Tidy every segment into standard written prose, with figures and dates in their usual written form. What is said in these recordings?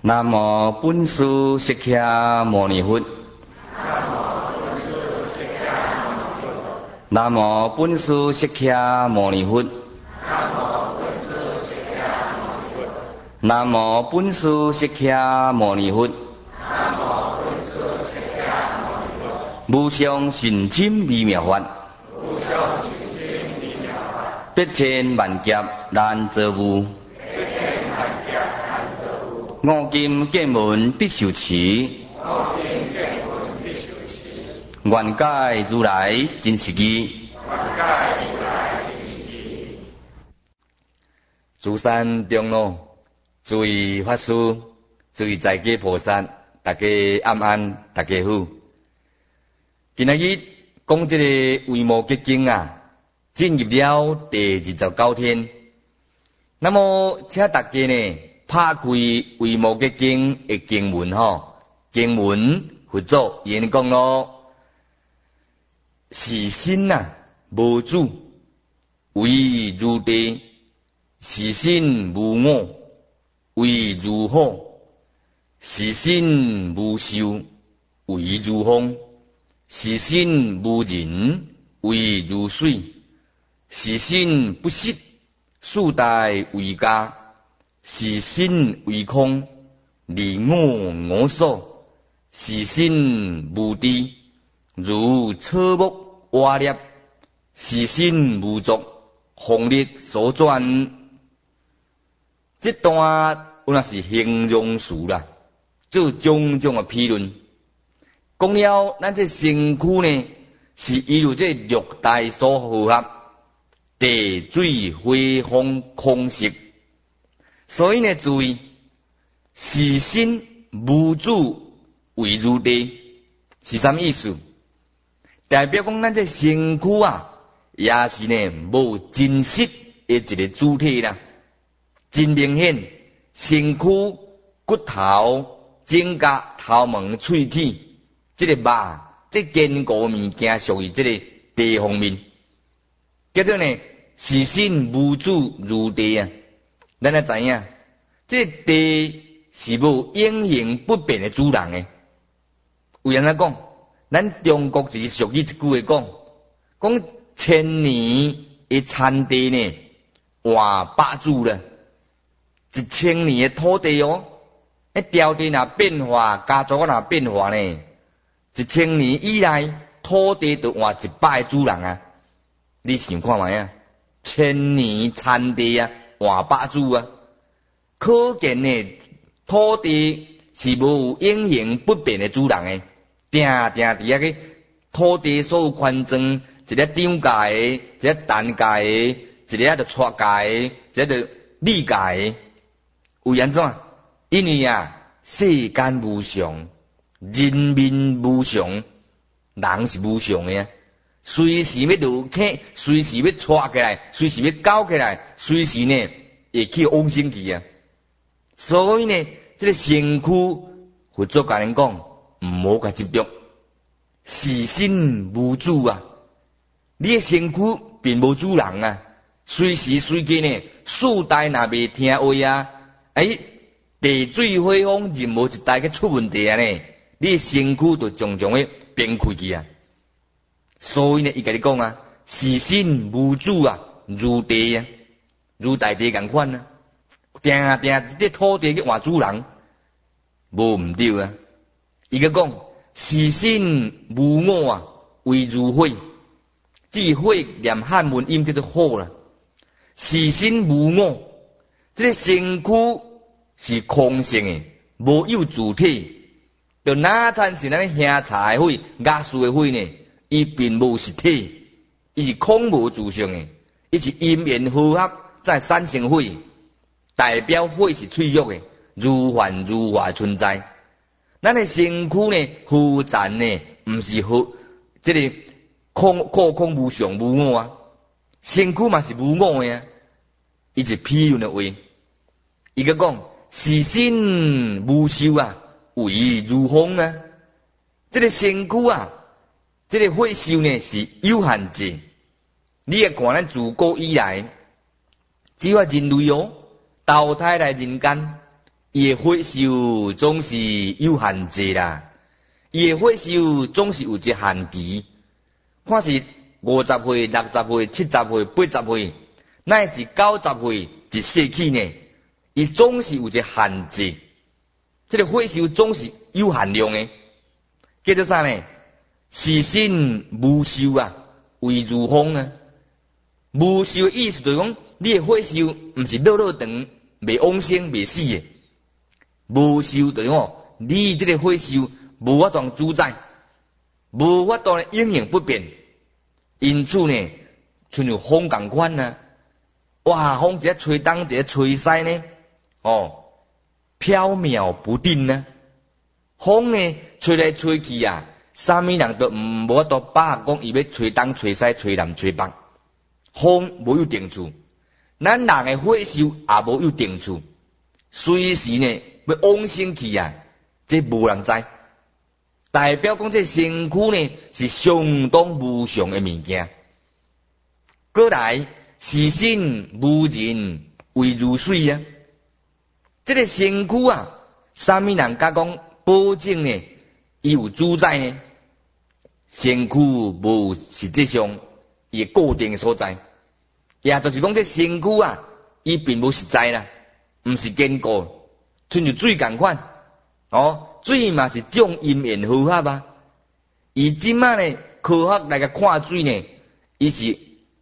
南无本师释迦牟尼佛。南无本师释迦牟尼佛。南无本师释迦牟尼佛。无上甚深微妙法，百千万劫难遭遇。五金见闻必受持，愿解如来真实义。诸山长老，诸位法师，诸位在家菩萨，大家安，大家好。今仔日讲这个维摩诘经啊，进入了第29天。那么，请大家呢，拍开维摩诘经的经文吼，经文佛祖言讲咯，是心啊，无主，为如地；是心无我，为如火；是心无受，为如风；是心无人，为如水；是心不息，数代为家；是心为空，离我所；是心无地，如草木瓦砾；是心无作，风力所转。这段有那是形容词啦，做种种的批论。讲了，咱这身躯呢，是依由这六大所合合，地水火风空色。所以呢，注意，是心无主为如地，是什么意思？代表讲咱这身躯啊，也是呢无真实的一个主体啦。真明显，身躯骨头、指甲、头毛、喙齿，这个肉，这坚固物件属于这个地方面。叫做呢，是心无主如地啊。咱来知影，这个地是无永恒不变的主人的。有人来讲，咱中国就是属于一句话讲千年的产地呢，换百主了。1000年的土地哦，条件若变化，家族若变化呢，1000年以来，土地就换100个主人啊！你想看卖啊？1000年产地啊，换百主啊！可见呢，土地是无永恒不变的主人诶，定伫遐个土地所有权状，一个涨价诶，一个单价诶，一个就出价诶，一个就理价诶。有安怎？因为啊，世间无常，人民无常，人是无常的啊。随时要落客，随时要错起来，随时要搞起来，随时呢会去往生去啊。所以呢，这个身躯，佛祖甲人讲，唔好甲执着，是心无主啊。你的身躯并无主人啊，随时随地呢，四代若未听话啊。地水火风任何一代去出问题啊呢，你身躯就常常会变开去啊。所以呢，伊甲你讲啊，是心无主啊，如地啊，如大地共款啊，定这土地去换主人，无毋对啊。伊个讲是心无我啊，为如火，这火念汉文音叫做火啦。是心无我。这个身躯是空性的，无有主体，就哪参是咱香茶的火、压树的火呢？伊并无实体，伊是空无自性的，伊是因缘合合再产生火，代表火是脆弱的，如幻如化存在。咱的身躯呢，浮残呢，毋是好，这个空无常无我啊，身躯嘛是无我的啊。伊是批论的话，伊个讲是心无受啊，为如风啊。这个身躯啊，这个火受呢是有限制。你也看咱自古以来，只要人类哦，投胎来人间， 伊诶火寿总是有限制啦，伊诶火寿总是有一限期，看是50岁、60岁、70岁、80岁，乃至90岁一世纪呢，伊总是有一限制。这个火寿总是有限量诶，叫做啥呢？时新无寿啊，为如风啊。无寿的意思就是讲，你的火寿毋是落落长，未往生未死的。无寿就是讲，你这个火寿无法度主宰，无法度永远不变。因此呢，像有风共款啊，哇，风一个吹东，一个吹西呢，缥缈不定呢。风呢，吹来吹去啊，啥物人都无法度把握讲伊要吹东、吹西、吹南、吹北。风无有定处，咱人的火寿也无有定处，随时呢要往生去啊，这无人知。代表讲这身躯呢是相当无常的物件。过来，时新无人为如水啊。这个身躯啊，啥物人甲讲保证呢？伊有主宰呢？身躯无实际上伊固定的所在，也就是讲这身躯啊，伊并无实在啦，毋是坚固，像就水共款。水嘛是种阴缘合合啊。伊即马呢，科学来个看水呢，伊是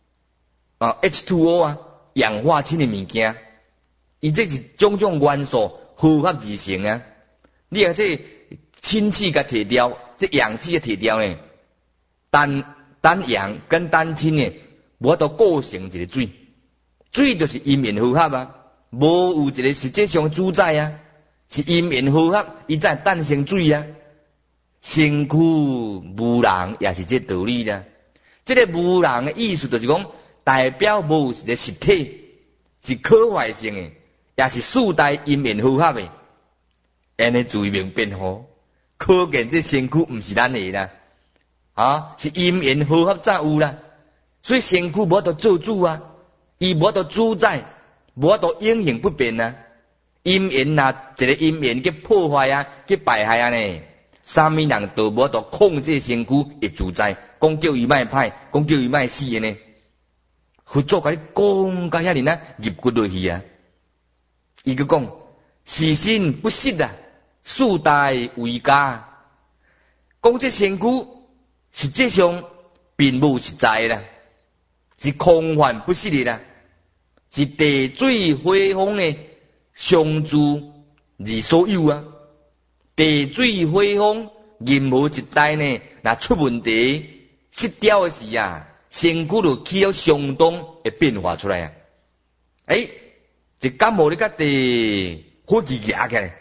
H2O 啊，氧化氢的物件。伊这是种种元素合合而成啊。你看这氢气甲摕掉，这氧气甲摕掉呢，单氧跟单氢呢，无法度构成一个水。水就是阴缘合合啊，无有一个实际上主宰啊。是阴缘合合，伊才诞生水啊。身躯无人也是这道理啦。这个无人的意思就是讲，代表无一个实体，是可坏性的，也是四代阴缘合合的。安尼罪名辩护，可见这身躯毋是咱的啦，是阴缘合合才有啦。所以身躯无法度做主啊，伊无法度主宰，无法度永恒不变啊。阴缘啊，一个阴缘去破坏啊，去败害啊呢，啥物人都无法度控制身躯会自在，讲叫伊莫歹，讲叫伊莫死的呢。佛祖甲你讲甲遐尼啊，入骨落去啊。伊个讲，时新不息啊，四代为家。讲这身躯实际上并无实在啦，是空幻不息的啦，是地水火风呢。相助而所有啊，地水火风任何一代呢，若出问题失调的时啊，身躯就起了相当的变化出来啊。一感冒你甲地火气压起来，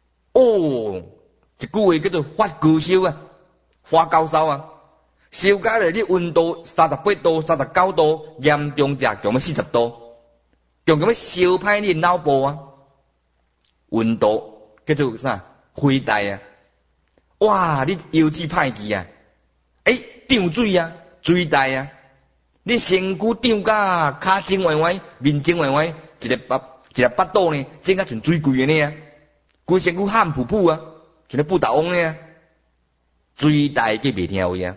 一句话叫做发高烧啊，发高烧啊，烧甲咧你温度38度、39度，严重者强要40度，强要烧歹你脑部啊。温度叫做啥？灰带啊！哇，你腰子歹去啊！涨水啊，水带啊！你身躯涨甲骹前歪歪，面前歪歪，一个腹肚呢，整甲像水柜安尼啊！规身躯汗噗噗啊，像咧布达翁呢啊！水带计袂听话啊！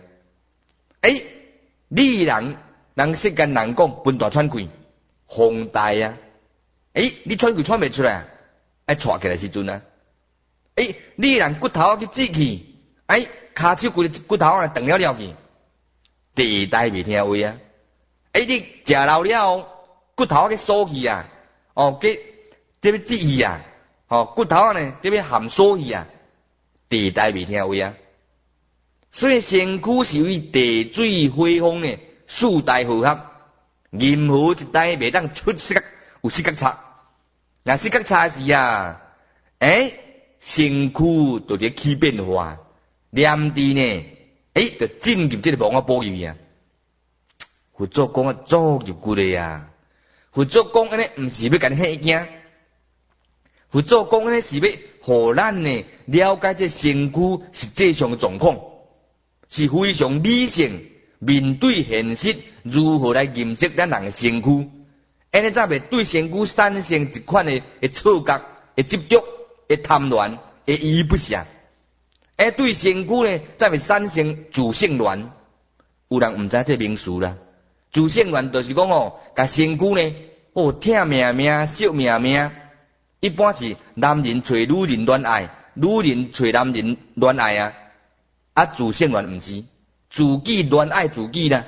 你人世间人讲分大喘气，风带啊！你喘气喘袂出来啊？爱喘起来时阵啊，你人骨头去挤去，骹手规个骨头啊断了了去，地带袂听话啊。你食老了，骨头去缩去啊，去这要挤去啊，骨头呢这要含缩去啊，地带袂听话啊。所以身躯是由于地水火风呢四代合合，任何一代袂当出色有色差。若是较差时啊，身躯就伫起变化，念智呢，就进入这个网啊保佑啊。佛祖讲啊，足入骨的啊。佛祖讲安尼，毋是要甲你吓惊。佛祖讲安尼是要互咱呢了解这身躯实际上的状况，是非常理性面对现实，如何来认识咱人的身躯。安尼才袂对身躯产生一款的错觉、的执着， 会贪恋，会依依不舍。对身躯呢，才会产生自性恋。有人毋知这名词啦。自性恋就是讲甲身躯呢，疼命命、惜命命。一般是男人找女人恋爱，女人找男人恋爱啊。自性恋毋是，自己恋爱自己啦。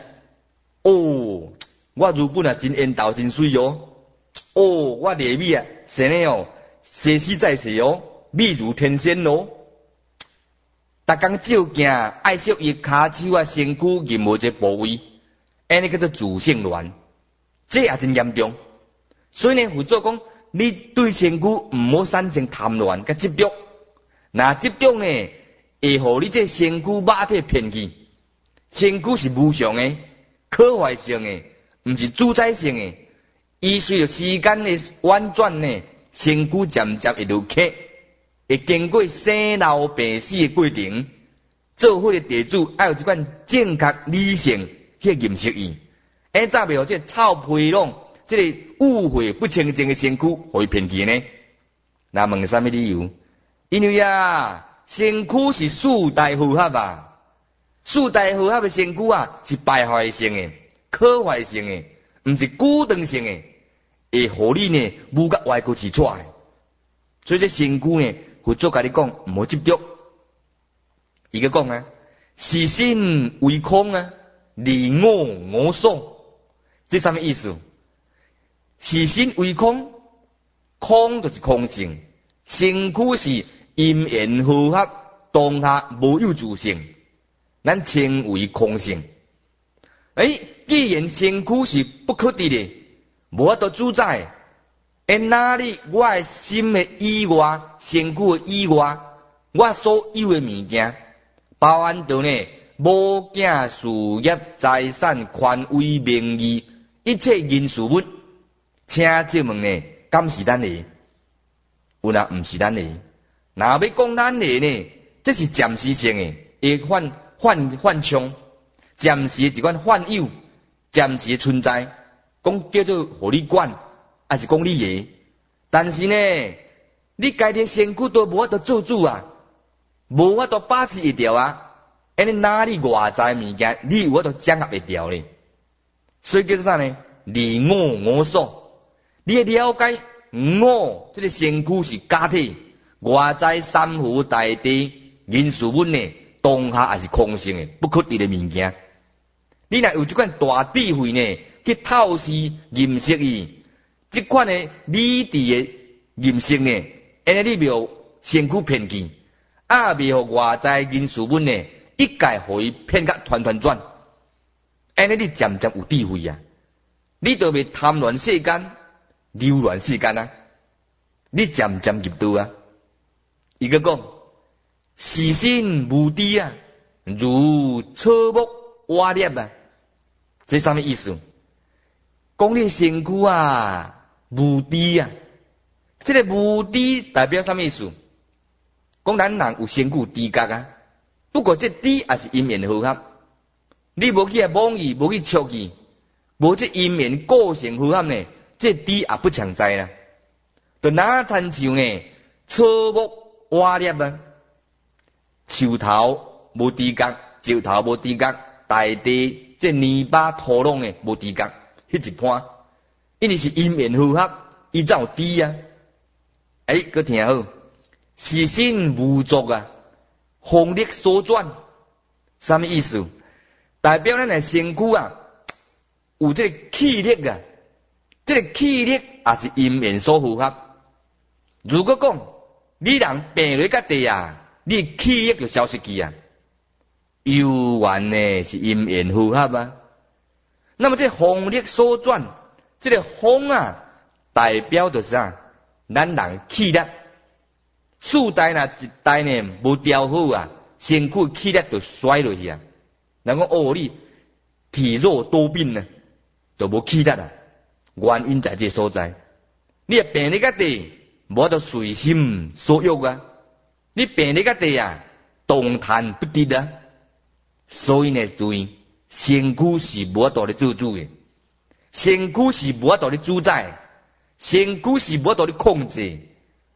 我日本真缘投真水我丽美生的生死在世美如天仙逐工照镜，爱惜伊骹手身躯任何一个部位，安尼叫做自性恋，这也真严重。所以呢，佛祖讲，你对身躯毋好产生贪恋甲执着，若执着呢，会互你这身躯肉体骗去。身躯是无常的、可坏性的，毋是主宰性的。伊随着时间的婉转呢，身躯渐渐会落客。会经过生老病死的过程，做伙的地主要有一款正确理性去认识伊，才袂互这臭皮囊、这个污秽不清净的身躯互伊骗去呢？那问什么理由？因为身躯是四大负荷四大负荷的身躯是败坏性的、可坏性的，毋是固定性的，会互你呢无甲歪骨起出来。所以这身躯呢，佛祖甲你讲，毋好执着。伊个讲是心为空离我所。这什么意思？是心为空，空就是空性，身躯是因缘和合，当下无有自性，咱称为空性。既然身躯是不可得的，无法度主宰。哪里我的心的以外，身躯的以外，我所有的物件，包含到呢无囝、事业、财产、权威、名誉，一切因事物，请借问呢，敢是咱的？有毋是咱的？若要讲咱的呢，这是暂时性的，会幻象，暂时一款幻有，暂时的存在，讲叫做互你管。还是讲你的，但是呢，你家己身躯都无法度做主无法度把持一条安尼哪里外在物件，你有法度掌握一条咧？所以叫做啥呢？离我所，你了解我这个身躯是假体，外在山河大地、人事物呢，当下也是空性的、不可得的物件。你若有这款大智慧呢，去透视认识伊。这款的理智的认识呢，安尼你袂身躯骗去，袂互外在因事物呢，一概互伊骗甲团团转。安尼你渐渐有智慧你就袂贪恋世间、流乱世间你渐渐入道伊个讲，是心无知如草木瓦裂这什么意思？讲你身躯无知这个无知代表什么意思？讲咱人有身躯知觉不过这知也是因缘和合，你无去妄意，无去触去，无这因缘构成和合呢，这知也不常在啦。就哪亲像呢？草木瓦裂树头无知觉，石头无知觉，大地这泥巴土壤呢无知觉，迄一盘。因为是因缘和合，伊才有知佮听好，是心无作风力所转，什么意思？代表咱的身躯有这个气力这个气力也是因缘所符合。如果讲你人病落个地你气力就消失去有缘呢是因缘符合那么这风力所转。这个风代表就是咱人气力，四代一代呢无调好身躯气力就衰落去人讲你体弱多病就无气力原因在这所在。你病你个地，无法度随心所欲你病你个地动弹不得所以呢，注意身躯是无法度咧做主的。身躯是无法度咧主宰，身躯是无法度咧控制。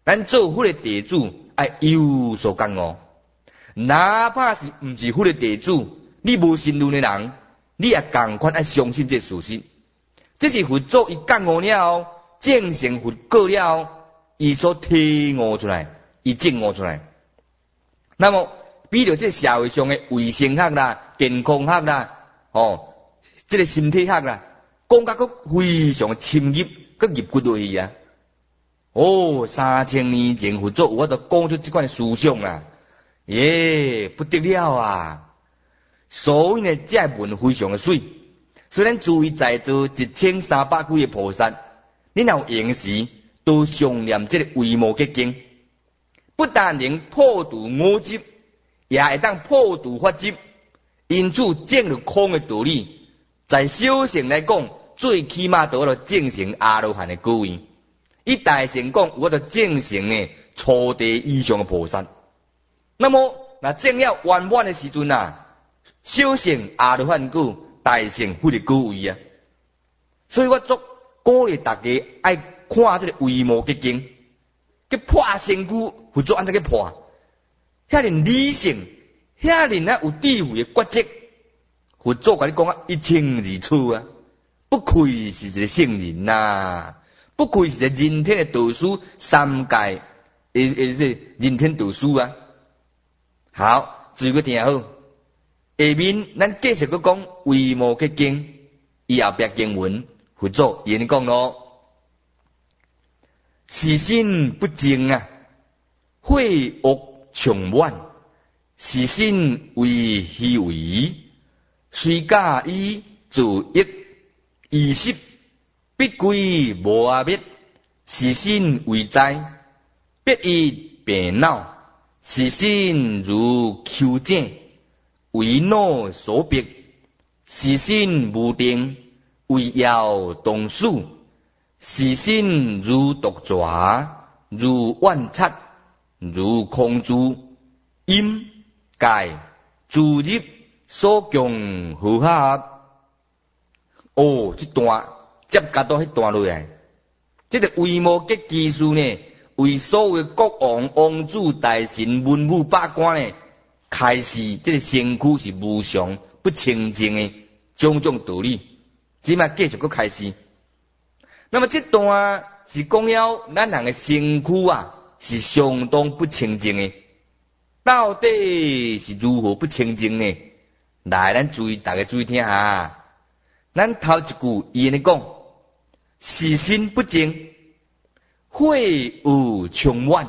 咱做佛的地主爱有所觉悟，哪怕是毋是佛的地主，你无信论的人，你也共款爱相信这事实。这是佛祖伊觉悟了后，正成佛果了后，伊所体悟出来，伊证悟出来。那么比如这社会上的卫生学啦、健康学啦、这个身体学啦，讲甲佫非常深入，佫入骨落去啊。3000年前佛祖有法度讲出这款思想啦，不得了啊！所以呢，这文非常的水。虽然诸位在座1300几个菩萨，你若有闲时，都常念这个维摩诘经，不但能破除五执，也会当破除法执，因此证入空的道理，在小乘来讲，最起码都要证成阿罗汉的果位。以大乘讲，我就证成呢初地以上的菩萨。那么，那证了圆满的时阵啊，小乘阿罗汉果，大乘佛的果位啊。所以我足鼓励大家爱看这个维摩诘经，去破身躯，佛祖安怎去破？遐尼理性，遐尼有智慧的决策，佛祖甲你讲啊，一清二楚啊！不愧是一个圣人呐，不愧是一个人天的导师，三界是人天导师啊！好，注意个听好。下面咱继续个讲维摩诘经，伊后壁经文，佛祖伊讲咯，是心不正啊，秽恶充满，是心为虚伪，虽假以自益，意识必归无阿灭，是心为灾，必以病恼，是心如丘井，为恼所逼，是心无定，为妖动数，是心如毒蛇，如万贼，如空珠，阴界自入所共合合。这段接甲到迄段落来，这个维摩诘技术呢，为所有国王、王子、大臣、文武百官呢，开示这个身躯是无常、不清净的种种道理，即摆继续搁开示。那么这段是讲了咱人的身躯啊，是相当不清净的，到底是如何不清净呢？来，咱大家注意听下。咱头一句伊安尼讲，是心不净，秽恶充满。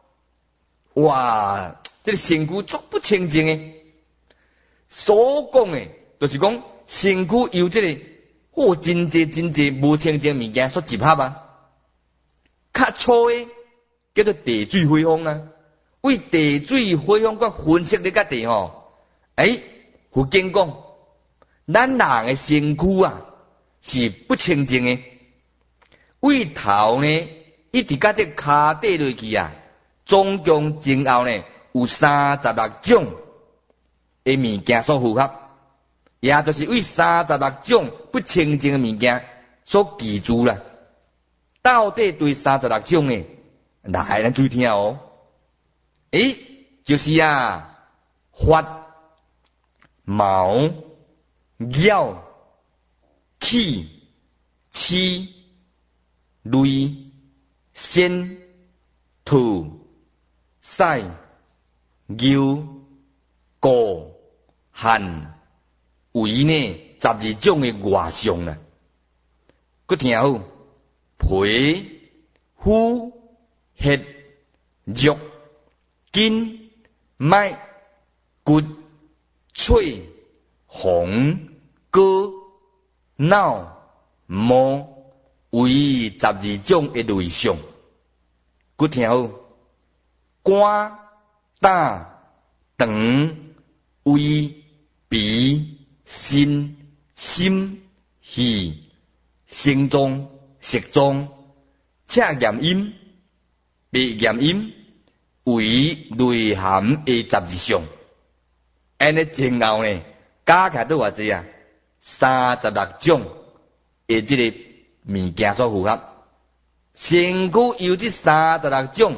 哇，这个身躯足不清净诶。所讲诶，就是讲身躯由这个真济无清净物件所集合啊。较粗诶，叫做地水火风啊。为地水火风甲分析你个地佛经讲。咱人的身躯啊，是不清净的。为头呢，一直到这骹底落去啊，总共前后呢有36种的物件所符合，也就是为36种不清净的物件所记住啦。到底对36种呢？来，咱注意听哦。就是发、毛、咬、气、气、泪、仙、吐、屎、尿、垢、汗、为呢12种的外相啦。佮听好，皮、肤、血、肉、筋、脉、骨、髓、红、膏、脑、毛，为12种的类相。佮听好，肝、胆、肠、胃、脾、肾、心、肺、心脏、食脏、赤炎阴、白炎阴，为内含的12项。安尼前后呢，加起来都偌济啊？36种的这个物件所符合。身躯由这36种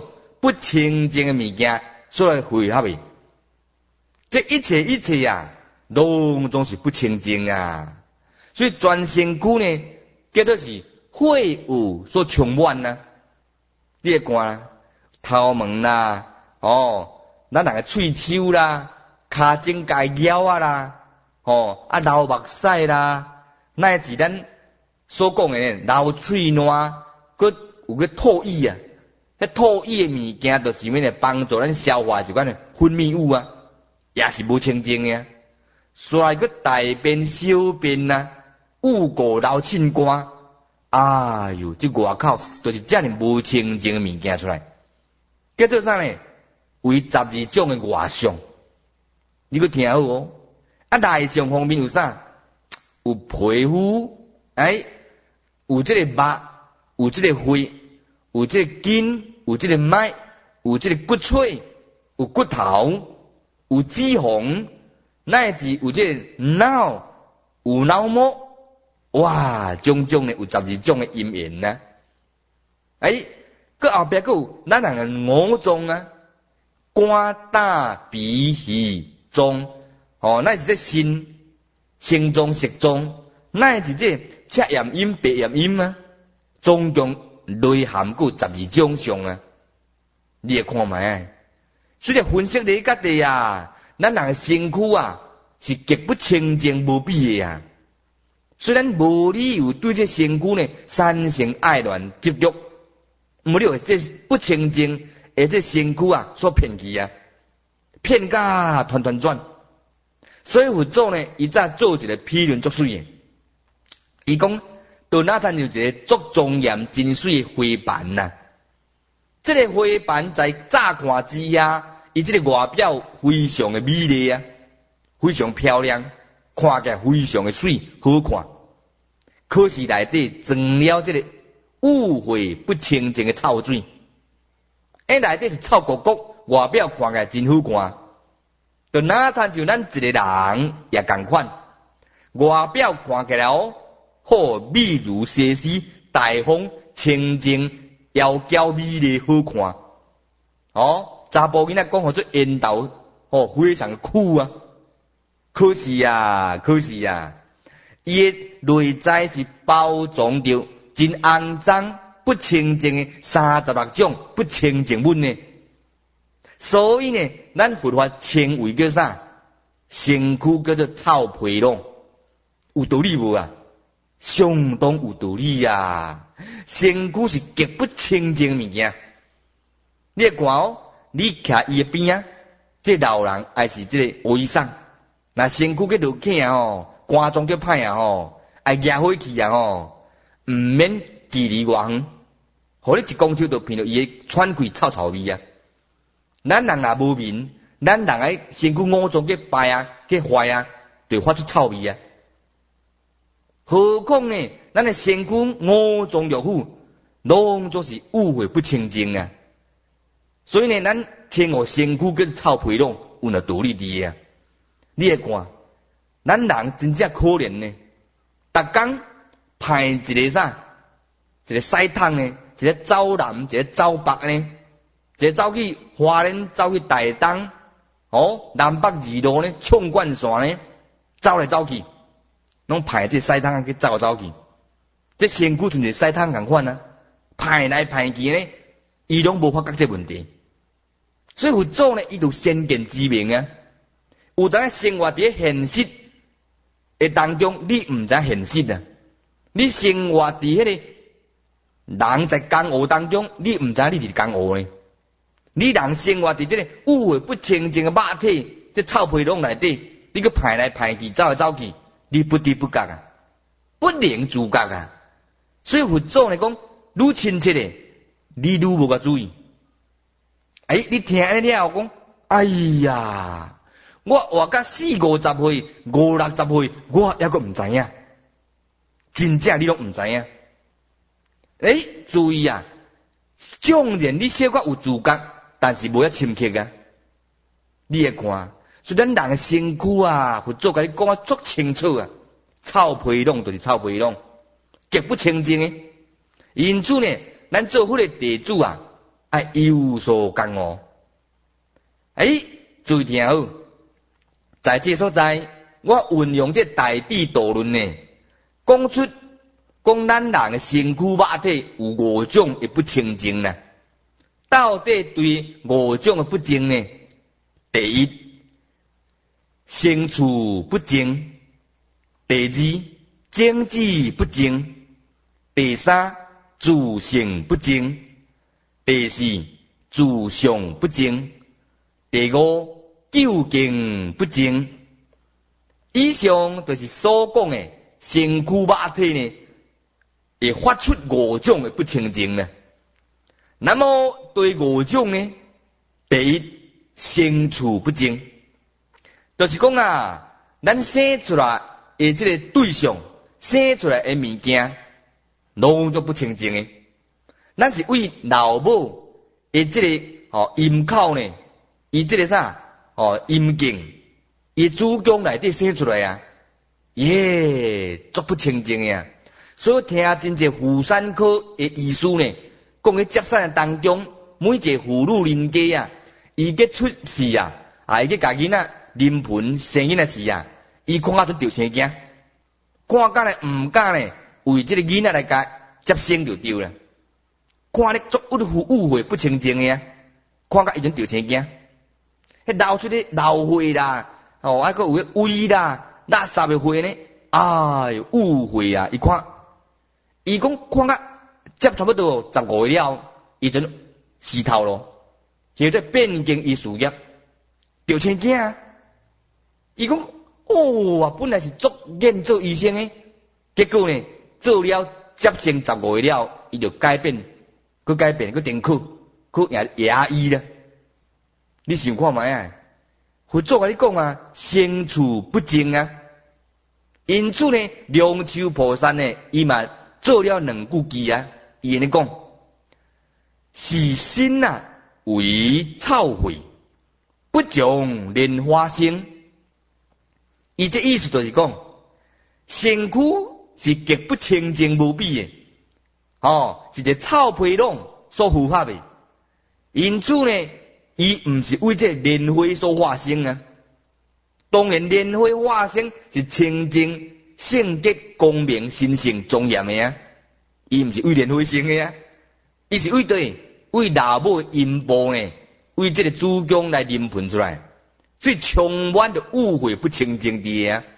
不清净的物件所来汇合的。这一切啊，拢总是不清净啊。所以全身躯呢，叫做是秽物所充满啊。你会看头毛啦，咱人个喙鬚啦，骹颈界腰啊啦，流目屎啦，乃至咱所讲的流喙烂，佮有个唾液啊。迄唾液的物件，就是咩呢？帮助咱消化一款的分泌物啊，也是无清净的。所以佮大便、小便啊，污垢流沁干，哎哟，这外口都是遮尔无清净的物件出来。叫做啥呢？为12种的外相，你佮听好哦。内相方面有啥？有皮肤，有这个肉，有这个血，有这个筋，有这个脉，有这个骨髓，有骨头，有脂肪，乃至有这个脑，有脑膜，哇，种种的有12种的因缘啊。佮后壁佮有咱人的五脏啊，肝胆脾肺脏，乃是这心脏、食脏，乃是这赤炎阴、白炎阴啊，总共内含有12种相啊。你会看卖？所以分析你家己啊，咱人的身躯啊，是极不清净无比的啊。虽然无理由对这身躯呢产生爱恋执着，无了这不清净，而这身躯啊所骗去啊，骗甲团团转。所以佛祖呢，伊早做一个批论作水的，伊讲顿那参就一个足庄严真水的花瓣呐。这个花瓣在乍看之下，伊这个外表非常的美丽啊，非常漂亮，看起来非常的水好看。可是内底装了这个污秽不清净的臭水，内底是臭糊糊，外表看起来真好看。就哪参就咱一个人也同款，外表看起来好美如西施，大方清净，窈窕美丽好看。查甫囡仔讲好做缘投，非常酷啊。可是啊，伊的内在是包装着真肮脏、不清净的36种不清净物呢。所以呢，咱佛法称为叫啥？身躯叫做臭皮囊，有道理无啊？相当有道理啊！身躯是极不清净的物件。你看你徛伊的边啊，这老人还是这个和尚，那身躯去落去肝脏叫歹爱压火气唔免距离外远，互你一公手就闻到伊的喘气臭臭味啊！咱人也无明，咱人诶身躯五脏去败啊，去坏啊，就发出臭味啊。何况呢，咱诶身躯五脏六腑，拢总是污秽不清净啊。所以呢，咱称我身躯跟臭皮囊有那道理伫啊。你会看，咱人真正可怜呢，逐工派一个啥，一个西桶呢，一个走南，一个走北呢。一个走去花莲，走去台东，南北二路呢，冲冠线呢，走来走去，拢派这西桶去走去。这身躯像是西桶共款啊，派来派去呢，伊拢无发觉这问题。所以佛祖呢，伊就先见之明啊。有当生活伫现实的当中，你毋知现实啊。你生活伫迄个人在江湖当中，你毋知你伫江湖呢。你人生活伫这个污秽不清净的肉体，这臭皮囊内底，你去派来派去，走来走去，你不知不觉啊，不能自觉啊。所以佛祖来讲，愈亲切的，你愈无个注意。你听安尼了讲，哎呀，我活到40、50岁、50、60岁，我还阁毋知影，真正你拢毋知影。注意啊，纵然你小可有自觉。但是无遐深刻啊！你会看，所以咱人的身躯啊，佛祖甲你讲啊足清楚啊，臭皮囊就是臭皮囊，极不清净的。因此呢，咱做佛的弟子啊， 爱有所感哦。注意听好，在这所在，我运用这大智度论呢，讲出讲咱人的身躯肉体有5种的不清净呢。到底对5种的不净呢？第一，身处不净；第二，精子不净；第三，自性不净；第四，自相不净；第五，究竟不净。以上就是所讲的身躯肉体呢，会发出5种的不清净呢。那么对5种呢，第一，身处不净，就是讲啊，咱生出来的这个对象，生出来的物件，拢就不清净的。咱是为老母的这个阴口呢，伊这个啥阴茎，伊子宫内底生出来啊，足不清净呀。所以听真济妇产科的医师呢，讲喺接产的当中，每一个妇女人家啊，伊个出世啊，伊个家囡仔临盆生囡仔时啊，伊看都掉生惊，看甲咧唔敢咧，为这个囡仔来甲接生就丢了，看咧足误会不清净嘅，看甲伊种掉生惊，迄流出啲流血啦，还个有胃啦，垃圾嘅血呢，误会啊！伊看，伊讲看甲接差不多15个了，伊就死透咯。叫做变更伊事业，掉生惊啊！伊讲本来是愿做医生诶，结果呢做了接生15个了，伊就改变，去定去牙医啦。你想看卖啊？佛祖甲你讲啊，身处不净啊。因此呢，龙树菩萨呢，伊嘛做了2句偈啊，伊安尼讲：是心啊，为草灰，不将莲花生。伊这意思就是讲，身躯是极不清净无比的，是一个草皮囊所符合的。因此呢，伊唔是为这莲花所化生啊。当然，莲花化生是清净、圣洁、光明、神圣、庄严的啊。伊唔是为莲花生的啊，伊是为老母阴部呢，为这个子宫来临盆出来，所以充满着污秽不清净的啊。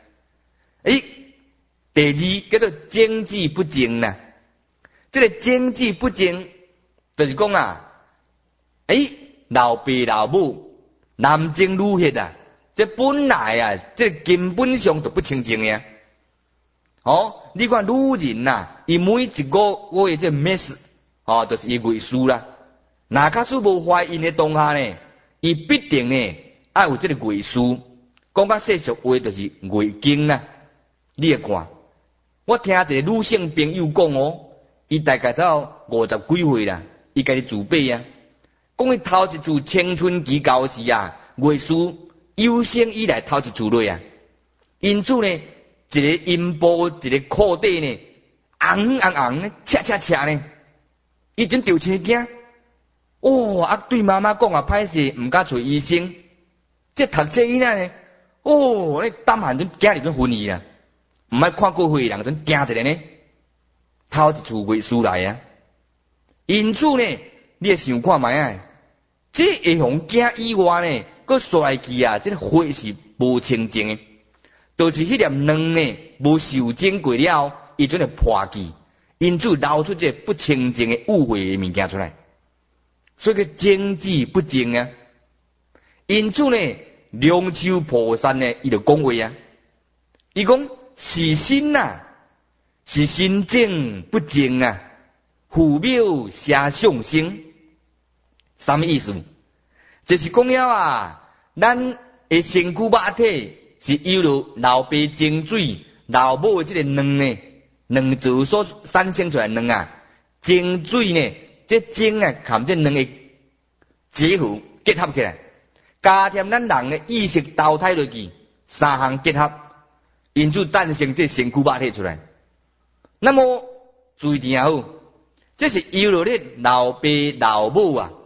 第二叫做精子不净呐。这个精子不净，就是讲啊，老爸老母男精女血啊，这本来啊，这根本上就不清净呀。你看女人呐，伊每一个月这 miss，就是伊月数啦。那假使无怀孕的当下呢，伊必定呢爱有这个月数。讲较世俗话就是月经啦。你会看，我听一个女性朋友讲伊大概才50几岁啦，伊家己自备啊。讲伊头一次青春期到时啊，月数有生以来头一次落啊。因此呢，一个阴部一个裤底呢，红赤呢，伊真着生惊。对妈妈讲歹势，唔敢找医生。这读册囡仔呢，你胆寒阵惊入阵昏去啊，唔爱看过血人阵惊一个呢，头一次月数来啊。因此呢，你会想看卖啊，这会用惊以外呢，佮衰去啊，这个血是无清净的。就是迄粒卵呢，无受精过了，伊准会破去，因此流出这不清净的污秽的物件出来，所以叫精子不净啊。因此呢，龙树菩萨呢，伊就讲话啊，伊讲是心呐，是心净不净啊，虎谬邪相生。什么意思？就是讲了啊，咱的身躯肉体。是由着老爸精水、老母这个卵子所产生出来卵啊，精水呢，这精啊，含这两个结合结合起来，加添咱人的意识投胎落去，3项结合，因此诞生这身躯肉体出来。那么注意听好，这是由着咧老爸老母啊，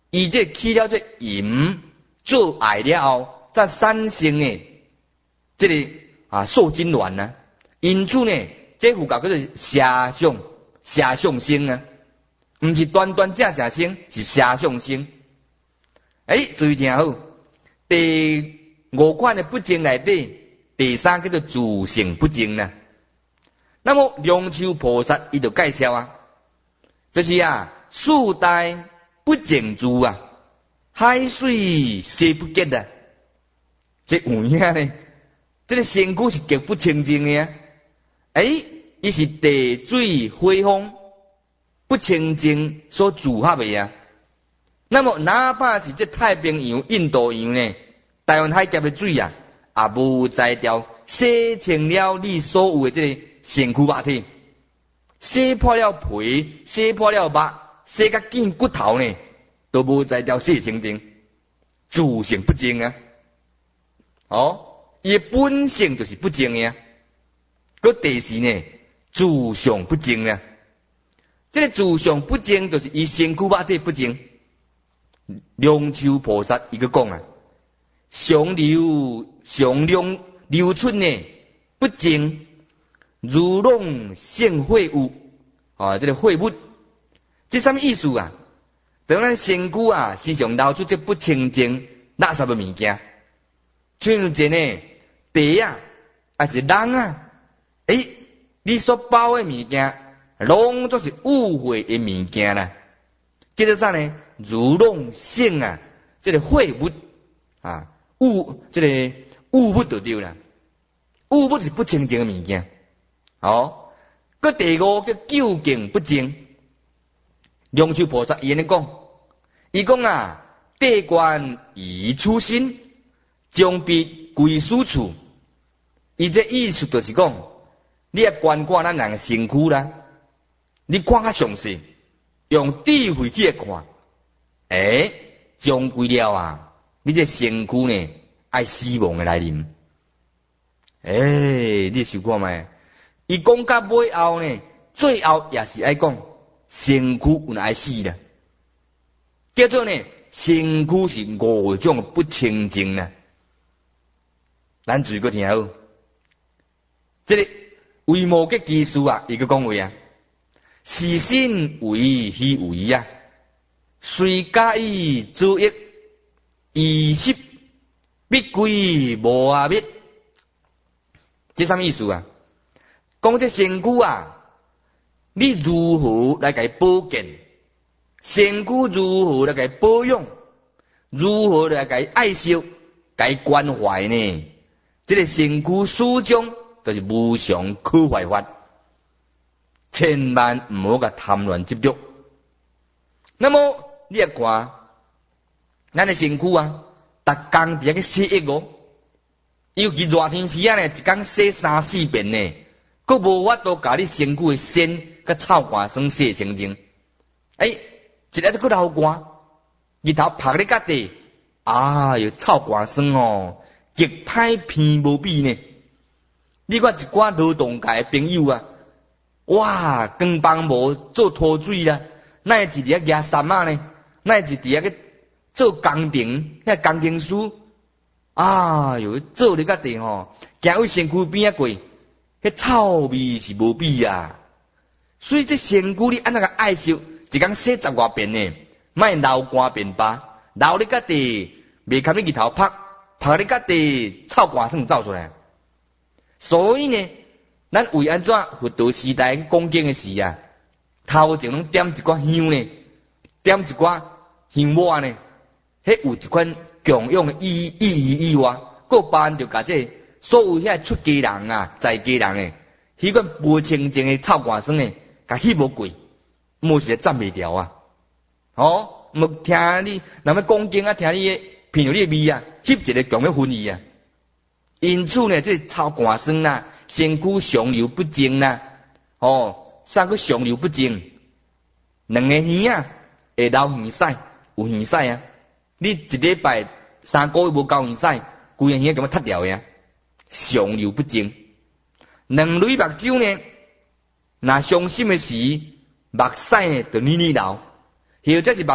伊这起了这淫做爱了后，再产生诶这个受精卵啊，因此呢，这符号叫做射相生啊，毋是端端正正生，是射相生。注意听好，第五款的不净内底，第三叫做自性不净啦。那么龙树菩萨伊就介绍啊，就是四大不净住啊，海水洗不洁啊，这有影呢？这个身躯是极不清净的啊。伊是地水火风不清净所组合的啊。那么哪怕是这太平洋、印度洋呢，台湾海峡的水啊，也无在掉洗清了你所有的这个身躯肉体，洗破了皮，洗破了肉，洗甲见骨头呢，都无在掉洗清净，自性不净啊。伊本性就是不净的啊。个第四呢，自相不净啊。这个自相不净，就是伊身躯肉体不净。龙树菩萨伊个讲啊，上量流出呢不净，如龙性秽物这个秽物，这什么意思啊？当咱身躯时常流出这不清净垃圾的物件，像这呢地还是人啊，你所包的物件，拢都是污秽的物件啦。接着啥呢？如龙性这个秽物这个污物就对啦。污物是不清净的物件。个第五叫究竟不净。龙树菩萨伊安尼讲，伊讲地观以初心，将必归属处。伊这意思就是讲，你观看咱人的身躯啦，你看较详细，用智慧去看，将归了你这身躯呢爱死亡的来临。你想看觅？伊讲到尾后呢，最后也是爱讲身躯有爱死啦。叫做呢，身躯是五种不清净啦。咱注意个听好，这个为无嘅技术伊个讲话是身为虚伪随假意作业，以失必归无灭。这什么意思讲这身躯你如何来给保健？身躯如何来给保养？如何来给爱惜、给关怀呢？这个身躯始终就是无常可坏法，千万唔好甲贪恋执着。那么你也看，咱的身躯逐工伫遐去洗浴尤其热天时呢，一工洗3-4遍呢，佫无法度甲你身躯的身甲臭汗酸洗清净。一日佫流汗，日头晒咧甲地，哟臭汗酸极歹偏无比呢。你看一寡劳动界的朋友光帮无做拖水啦，哪会一日举衫呢？哪会一日去做工程？遐工程师做咧甲地行为身躯边过，迄臭味是无比所以这身躯你安怎个爱惜？一工洗10外遍呢，莫流汗便罢，流咧甲地袂堪你日头晒咧甲地臭汗酸走出来。所以呢，咱为安怎佛道时代讲经的时头前拢点一寡香呢，点一寡香末呢，迄有一款供养的意义以外，佫包含着甲这所有遐出家人在家人迄款无清净的臭汗酸甲翕无过，无是占袂掉无听你若要讲经听你闻着你的味翕一个供养薰衣因此呢，这臭汗酸身躯上流不净啥个上流不净？两个耳会流耳屎，有耳屎你一礼拜3个月无交耳屎，规个耳咁样脱掉上流不净。两蕊目睭呢，若伤心的时，目屎呢就黏黏流，或者是目睭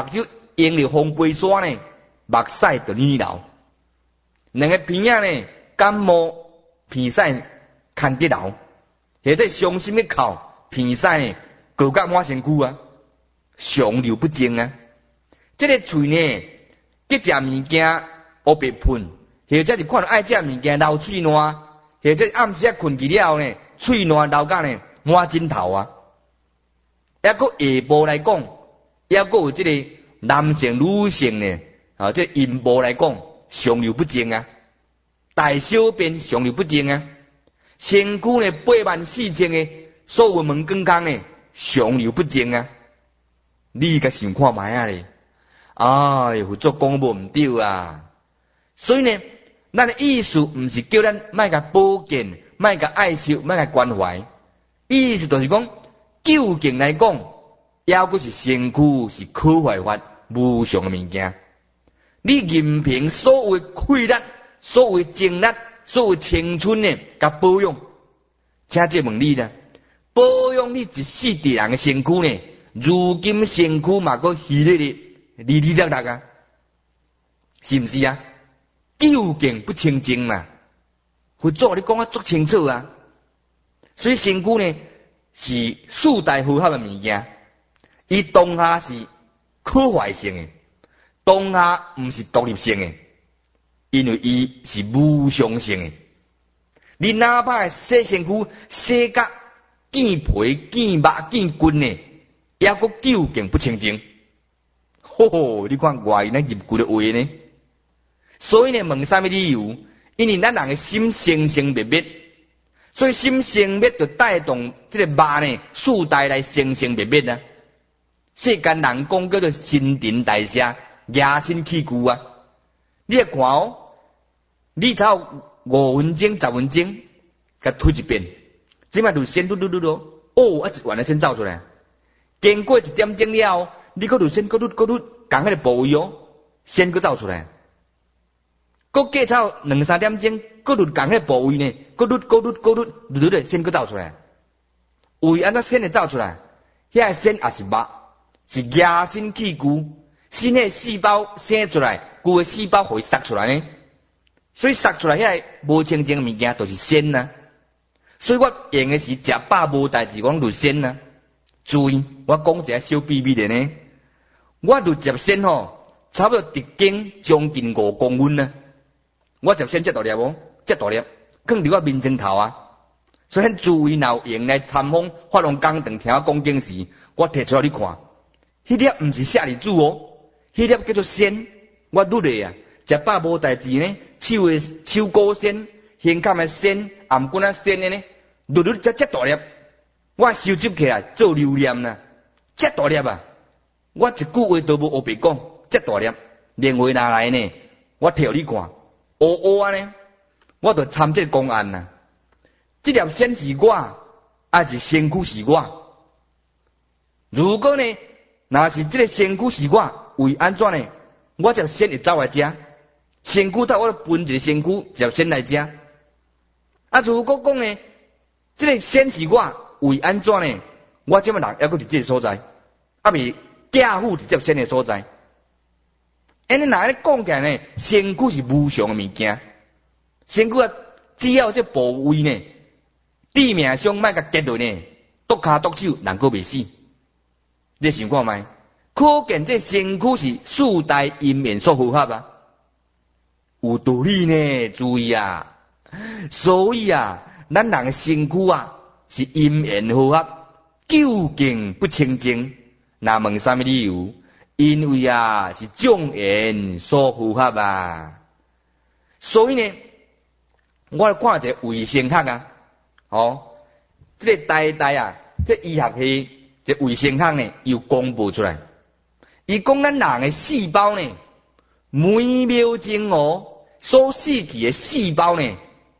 用了风飞沙呢，目屎就黏流。两个鼻仔呢，感冒鼻屎牵结流，或者伤心的哭，鼻屎呢，高甲满身躯啊，上流不净啊。这个嘴呢，去食物件乌白喷，或者是看到爱食物件流喙烂，或者暗时啊困去了呢，喙烂流甲呢满枕头啊。抑个下部来讲，抑个有这个男性、女性呢，这阴部来讲，上流不净啊，大小便上流不净啊，身躯呢84000的所有门更刚呢，上流不净啊。你甲想看卖啊咧？哎，佛祖讲无毋对啊。所以呢，咱的意思毋是叫咱莫甲保健，莫甲爱惜，莫甲关怀，意思就是讲，究竟来讲，抑个是身躯是可坏法无常的物件。你任凭所有气力、所有精力、所有青春呢，甲保养，请借问你呢，保养你一世的人的身躯呢？如今身躯嘛个虚咧咧、哩哩啦啦啊，是毋是啊？究竟不清净嘛？佛祖你讲啊足清楚啊。所以身躯呢是四大合合的物件，伊当下是可坏性的，当下毋是独立性的，因为伊是无常性的。你哪怕洗身躯洗甲见皮、见肉、见骨呢，抑个究竟不清净。吼，你看外那入骨的话呢？所以呢，问啥物理由？因为咱人的心生生灭灭，所以心生灭就带动这个肉呢，四大来生生灭灭啊。世间人讲叫做新陈代谢、野生器具啊。你来看哦，你才有5分钟、10分钟，甲推一遍，即摆就先嘟嘟嘟嘟，哦，一完了先走出来。经过1点钟了，你搁就先搁嘟，讲迄个部位哦，先搁走出来。搁过超2、3点钟，搁就讲迄个部位呢，搁嘟，先搁走出来。胃安怎先会走出来？遐个先也是肉，是野生器具，新的细胞生出来，旧的细胞互伊杀出来呢。所以杀出来遐个无清净的物件，就是先啊。所以我用的是食饱无代志，我就先啊。注意，我讲一个小秘密的呢。我就食先吼，差不多直径将近5公分啊。我食先这大粒哦，这大粒，放伫我面前头啊。所以很注意，若有用来参访法轮功堂听我讲经时，我摕出来你看，迄粒毋是舍利子哦，迄粒叫做仙。我愈咧啊，食饱无代志呢，手骨仙、胸坎的仙、颔棍啊仙的呢，愈这大粒，我收集起来做留念呐。这大粒啊，我一句话都无黑白讲，这大粒，连话拿来呢，我摕互你看。啊呢，我就参这个公案呐。这粒仙是我，还是身躯是我？如果呢，若是这个身躯是我，为安怎呢？我就先会走来食，身躯到我分一个身躯，就先来食。啊，如果讲呢，这个仙是我，为安怎呢？我这么人还搁伫这个所在，啊未嫁父直接仙的所在。安尼若安尼讲起来呢，身躯是无常的物件，身躯啊，只要这部位呢，地面上莫甲结落呢，剁骹剁手，人阁未死。你想看觅？可见这身躯是四大因缘所合合啊，有道理呢。注意啊，所以啊，咱人的身躯啊是因缘合合，究竟不清净。那问啥物理由？因为啊，是众缘所符合啊。所以呢，我来看一个卫生学啊，这个代啊，这医学系这卫生学呢，又公布出来。伊讲咱人的细胞呢，每秒钟所死去的细胞呢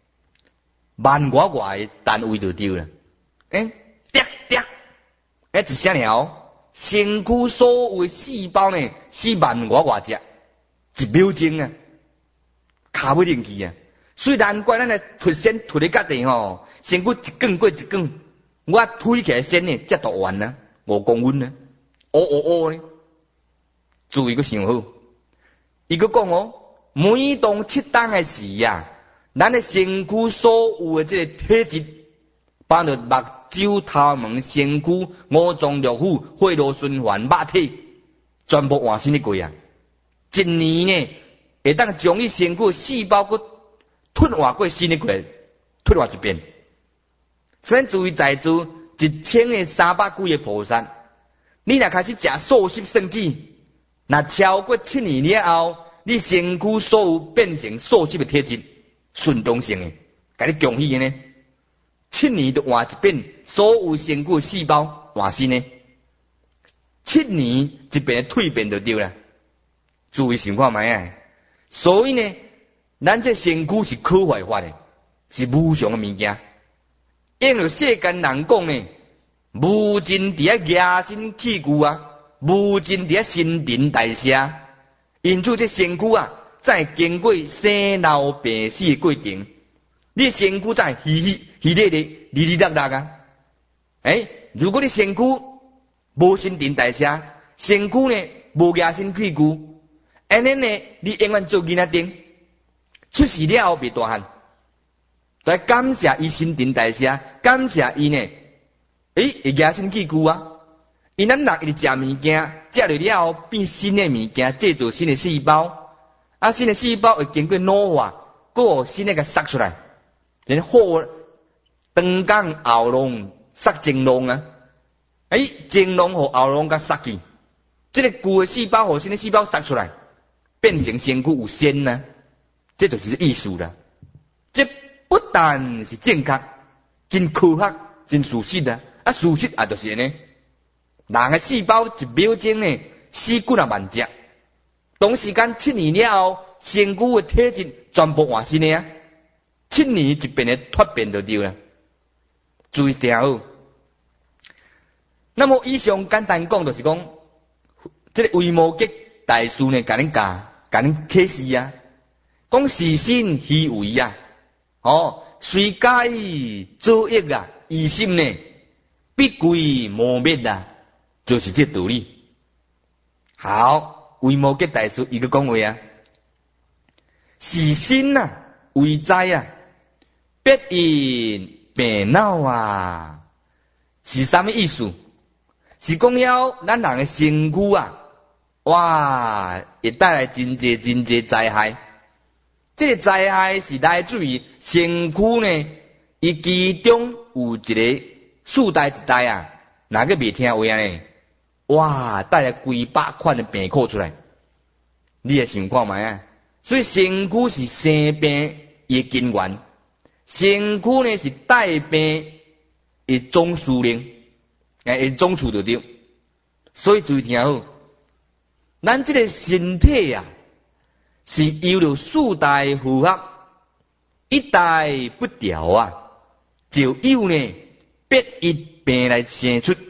，10000外的单位就丢了。一声了。身躯所有细胞呢，40000外只，1秒钟啊，卡不进去啊。所以难怪咱来脱线脱咧甲地吼，身躯一根过一根，我推起来线呢，才大完啊，5公分啊，呢。 注意个想好。伊个讲哦，每当适当的时啊，咱的身躯所有的这个体质，包括目睭、头毛、身躯、五脏六腑、血路循环、肉体，全部换新的过啊！一年呢，会当将你身躯细胞个吞换过新的过，吞换一遍。所以注意在座1300几个菩萨，你若开始食素食圣体，若超过7年了后，你身躯所有变成素食的体质，顺动性的，甲你恭喜呢。7年就换一遍，所有身躯细胞换新的，7年一遍的蜕变就对了。注意想看卖啊！所以呢，咱这身躯是可坏法的，是无常的物件。因为世间人讲呢，无尽伫遐牙身器具啊，无尽伫遐新陈代谢，因此这身躯啊，在经过生老病死的过程，你身躯在稀咧咧、哩哩啦啦啊！如果你身躯无新陈代谢，身躯呢无牙身器具，安尼呢，你永远做囡仔丁，出世了后袂大汉。来感谢伊新陈代谢，感谢伊呢，会牙身器具啊！因咱人一直食物件，食了了后变新的物件，制造新的细胞，啊，新的细胞会经过老化，搁有新的个杀出来，就是好长江后浪杀精浪啊！精浪和后浪甲杀去，这个旧的细胞和新的细胞杀出来，变成身躯有仙啊！这就是艺术啦，这不但是正确、真科学、真事实啊！啊，事实也就是呢，人的细胞一秒钟呢死几啊万只，同时间7年了后，身躯的体质全部换新的啊！7年一遍的脱变就对了，注意听好。那么以上简单讲，就是讲，这个维摩诘大师呢，甲恁启示啊，讲是心虚伪啊。虽假意作恶啊，疑心呢必归磨灭啊，就是这道理。好，维摩诘大师伊个讲话啊，是心啊，为灾啊，必因病恼啊，是啥物意思？是讲了咱人的身躯啊，哇，会带来真济灾害。这个灾害是来自于身躯呢，伊其中有一个4代1代啊，哪个袂听话呢？哇，带来几百款的病苦出来，你也想看卖啊？所以身躯是生病的根源，身躯呢是带病的总司令，总处就对。所以注意听好，咱这个身体啊，是由着4代符合，1代不调啊，就有呢必一病来生出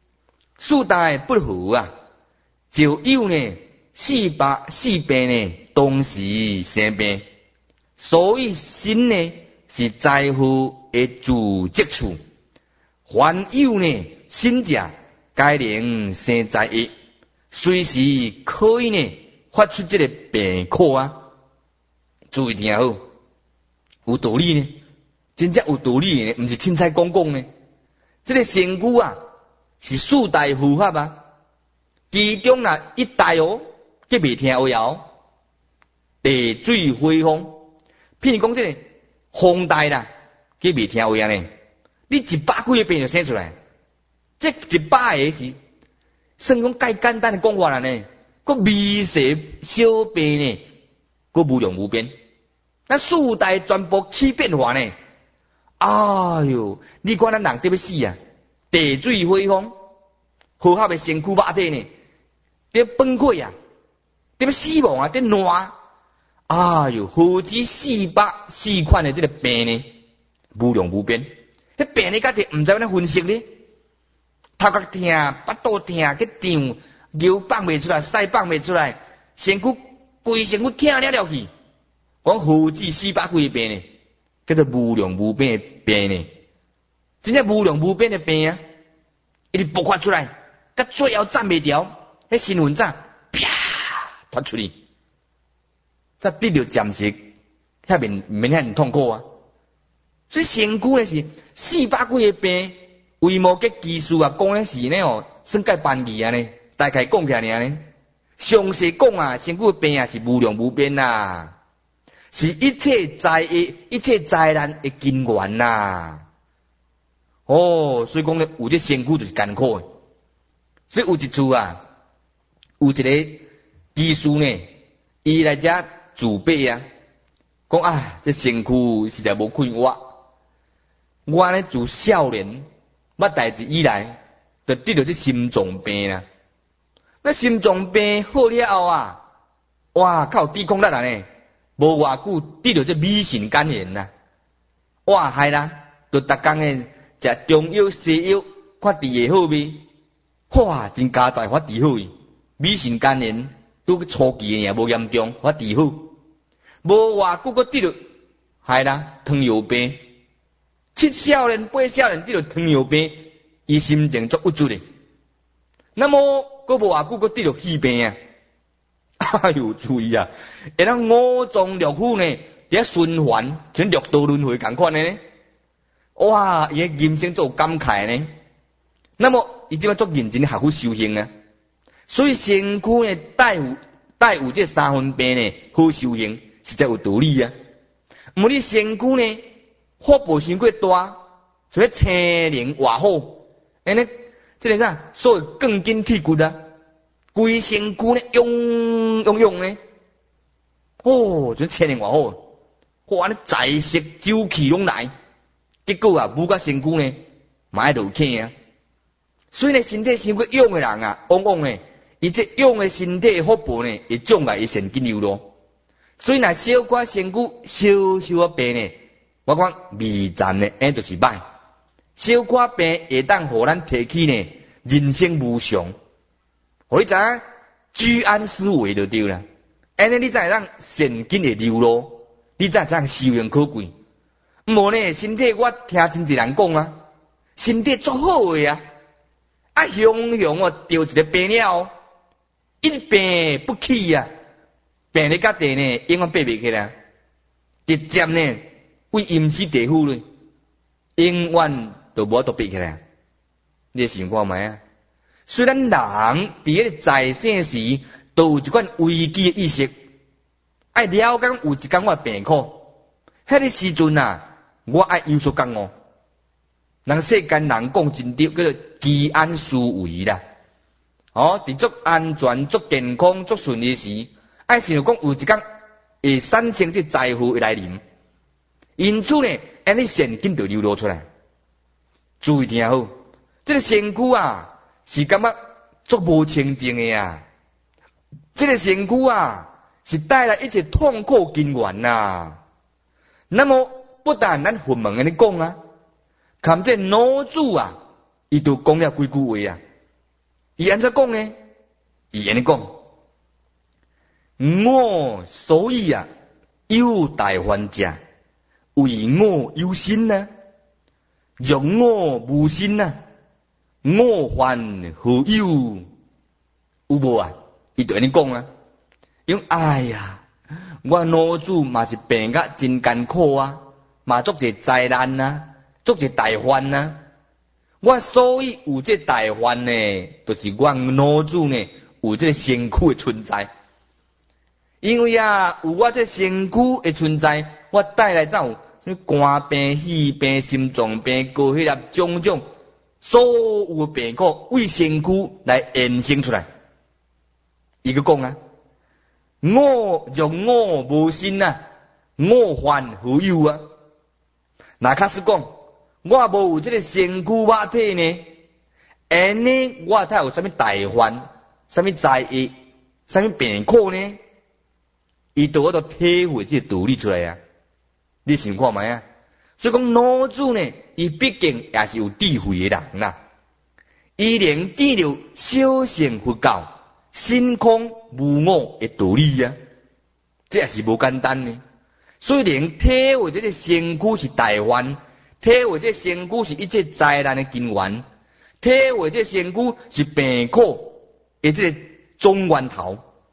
；4代不和啊，就有呢四病呢同时生病。所以心呢是财富的主积处，凡有呢心者，该能生灾业，随时可以呢发出这个病苦啊！注意听好，有道理呢，真正有道理呢，不是凊彩讲讲呢。这个身躯啊，是4代符合啊，其中啊1代哦，佢未听话哦，地水火风，譬如讲这个风代啦，佢未听话呢，你100几个病就生出来，这100个是算讲介简单的讲法啦呢。个微细小病呢，个无量无边。那4代全部起变化呢？哎哟，你看咱人得要死啊！地水火风，合合的身躯肉体呢，得崩溃啊，得要死亡啊，得烂。哎哟，何止400款的这个病呢？无量无边。迄病你家己唔知要怎分析呢？头壳痛，巴肚痛，去胀。尿放袂出来，屎放袂出来，身躯规身躯痛了了去。讲何止400几个病呢？叫做无量无边的病呢？真正无量无边的病啊！一直爆发出来，甲最后站袂掉，迄新闻站啪脱出去，才得到暂时，遐免遐痛苦啊。所以身躯呢是400几个病，为毛个技术啊讲呢是呢哦，算介班义啊呢，大概讲起来呢，详细讲啊，身躯的病啊是无量无边呐，是一切灾难的根源呐。哦，所以讲呢，有这身躯就是艰苦的。所以有一处啊，有一个技术呢，伊来遮自备啊，讲啊，这身躯实在无困我呢自少年捌代志以来，就得到这心脏病啦。那心脏病好了后啊，哇，靠抵抗力啊呢，无偌久得到这乙型肝炎啦，哇，害啦，就逐工呢食中药西药，看治会好未？哇，真加载法治好伊，乙型肝炎拄初期的尔无严重，法治好，无偌久个得到，害啦，糖尿病。7少年8少年得到糖尿病，伊心情足郁卒的。那么，佫无偌久佫得到肺病啊！哎呦，注意啊！会当五脏六腑呢，伫遐循环，像六道轮回共款的呢。哇，伊个人生足有感慨呢。那么，伊即摆足认真的学佛修行啊。所以身躯呢，带有这3分病呢，好修行，实在有道理啊。毋过你身躯呢？福报伤过大，所以青灵活好，安尼，这个啥，所以更紧体骨啊，规身躯呢用呢，哦，就青灵活好，哇，安尼财色周气拢来，结果啊，母甲身躯呢，嘛爱落气啊，所以呢，身体伤过勇的人啊，往往呢，伊这勇的身体福报呢，会障碍伊神经流露，所以若小可身躯小啊病呢。我讲未赞呢，就是歹。小可病会当互咱提起呢，人生无常。互你知影居安思危就对啦。安尼你才会当善经的流露，你才会当修行可贵。无呢，身体我听真侪人讲啊，身体足好的啊，啊雄哦，得一个病了，一病不起啊，病咧甲地呢，永远爬袂起来，直接呢。为阴死地府咧，永远都无得爬起来。你想看觅啊？虽然人伫迄个在生时，都有一款危机的意识，爱了解有一天我病苦，迄个时阵啊，我爱有所讲哦。人世间人讲真对，叫做居安思危啦。哦，伫足安全、足健康、足顺利时，爱想讲有一天会产生这财富的来临。因此呢，安尼现金就流露出来。注意听好，这个身躯啊，是感觉足无清净的啊。这个身躯啊，是带来一切痛苦根源呐。那么不但咱佛门安尼讲啊，看这老祖啊，伊就讲了几句话啊。伊安怎讲呢？伊安尼讲，我所以啊，有大患者。为我有心呐，若我无心呐，我还何有？有无啊？伊就安尼讲啊，因哎呀，我老祖嘛是病甲真艰苦啊，嘛足一灾难啊，足一大患啊。我所以有这大患呢，就是我老祖呢有这身躯的存在。因为啊，有我这身躯的存在，我带来才有什么肝病、肺病、心脏病、高血压种种所有病苦为身躯来衍生出来。伊个讲啊，我若我无心啊，我还何有啊？那假使讲，我无有这个身躯肉体呢，安尼我才有啥物大患、啥物灾厄、啥物病苦呢？伊都我都体会这道理出来啊！你想看觅啊？所以讲老祖呢，伊毕竟也是有智慧的人啦。伊能记住小乘佛教心空无我的道理啊，这也是无简单呢。所以能体会这个身躯是大患，体会这身躯是一切灾难的根源，体会这身躯是病苦的这个总源头。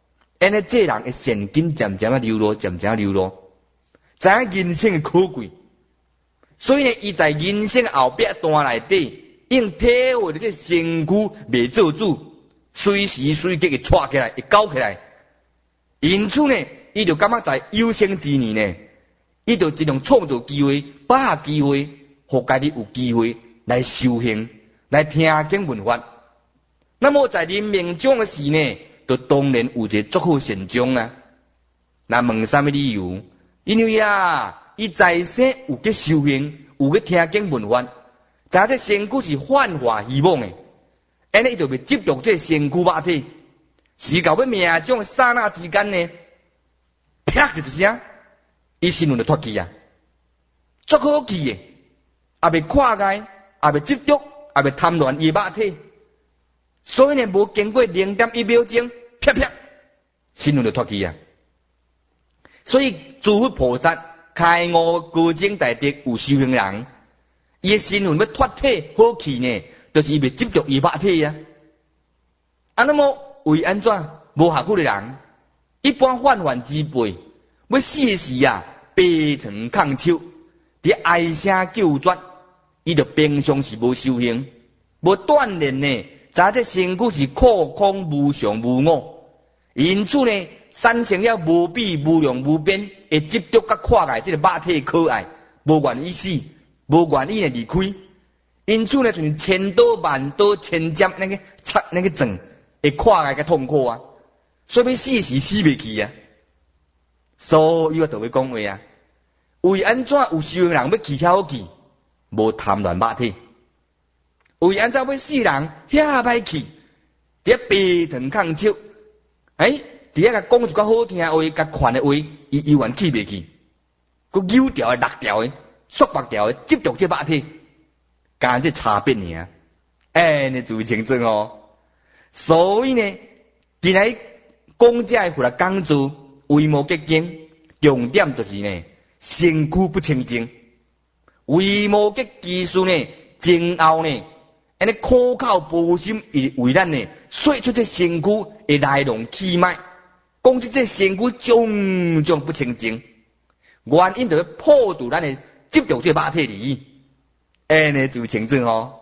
安尼这人的神经渐渐流落，渐渐流落，知影人生的可贵。所以呢，伊在人生后壁段内底，用体会到这身躯未做主，随时随地给带起来，会搞起来。因此呢，伊就感觉在有生之年呢，伊就尽量创造机会，把握机会，互家己有机会来修行，来听经闻法。那么在人命中的时呢，就当然有一个足好善终啊。那问什么理由？因为伊在生有去修行，有去听经闻法，知这身躯是幻化希望的，安尼伊就袂执着这身躯肉体，是到要命中刹那之间呢，啪一声，伊心魂就脱去啊，足好去的，也袂看开，也袂执着，也袂贪恋伊肉体，所以呢，无经过0.1秒钟，啪啪，心魂就脱去啊。所以诸佛菩萨开悟高僧大德有修行人，伊的心魂要脱体好去呢，就是伊袂执着伊肉体啊。那么为安怎无下苦的人，一般泛泛之辈，要死时悲肠抗手，伫唉声叫绝，伊就平常是无修行，无锻炼呢，知这身躯是空空无常无我，因此呢，产生了无比无量无边会执着甲看爱这个肉体可爱，无愿意死，无愿意离开，因此呢，像千刀万刀千针那个针，会看爱甲痛苦啊，所以要死时死袂去啊。所以我就会讲话啊，为安怎有修行人要去遐好去，无贪恋肉体；为安怎要死人遐歹去，伫悲肠抗手，伫遐甲讲一个好听的话，甲劝的话，伊永远去袂去，佮扭掉的、落掉的、缩白掉的，执着这肉体，干这差别尔，你注意清楚哦。所以呢，今日讲这回来讲做为无结经，重点就是呢，身躯不清净。为无结技术呢，前后呢，安尼苦口婆心，为咱呢说出这身躯的来龙去脉，讲出这身躯种种不清净，原因就要破除咱的执着这肉体而已。就清楚哦。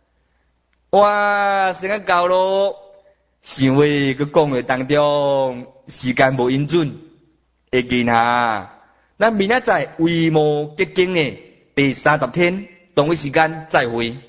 哇，时间到咯。想话佮讲话当中，时间无允准，会记下。咱明仔载为无结经呢，第30天同一时间再会。